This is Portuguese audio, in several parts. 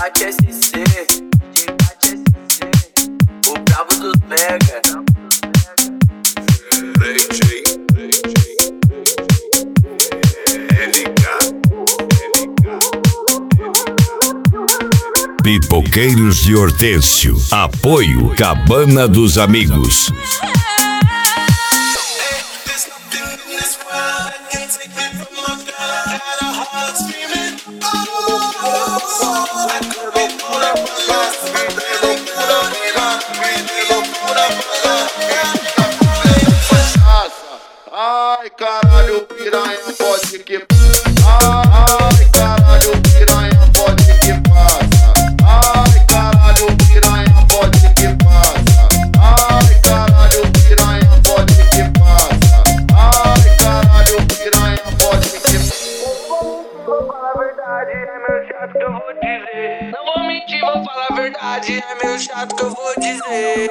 Tati SC, o brabo dos mega. Pipoqueiros de Hortêncio. Apoio Cabana dos Amigos. Ai, caralho, piranha, pode que ai, caralho, piranha, pode que passa. Ai, caralho, piranha, pode que passa. Ai, caralho, piranha, pode que passa. Ai, caralho, piranha, pode que Vou falar a verdade, é meu chato que eu vou dizer. Não vou mentir, vou falar a verdade, é meu chato que eu vou dizer.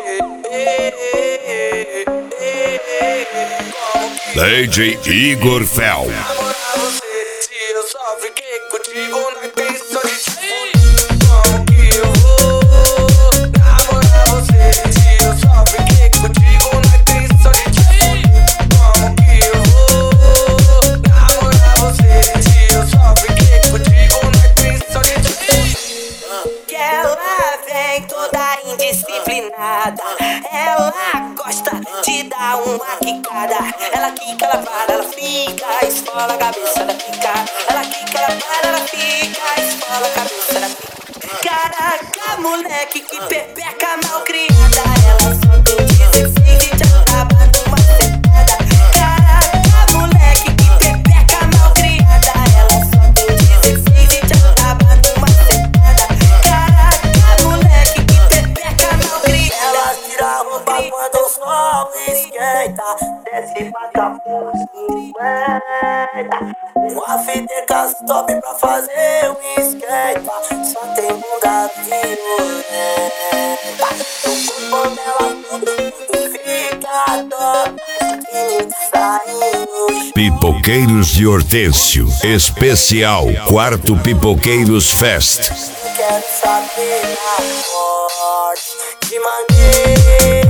DJ Igor Fel. Namorar você, se eu só fiquei contigo na questão de como que eu vou namorar você, se eu só fiquei contigo na questão de como que eu vou namorar você, se eu só fiquei contigo na questão de que ela vem toda indisciplinada, ela gosta de dar uma quicada. Ela quica, ela para, ela fica, esfola a cabeça, ela fica. Ela quica, ela para, ela fica, esfola a cabeça, ela fica. Caraca, moleque, que pepeca mal criada. Ela só tem 16 e já tava numa sentada. Caraca, moleque, que pepeca mal criada. Ela só tem 16 e já tava numa sentada. Caraca, moleque, que pepeca mal criada. Ela tira a roupa quando o sol esquenta, desce pra capuz 50. Uma fita top pra fazer um esquenta. Só tem bunda violenta. No corpo dela todo mundo fica top. Saindo. Pipoqueiros de Hortêncio. Especial 4º Pipoqueiros Fest. Quero saber a morte de maneira.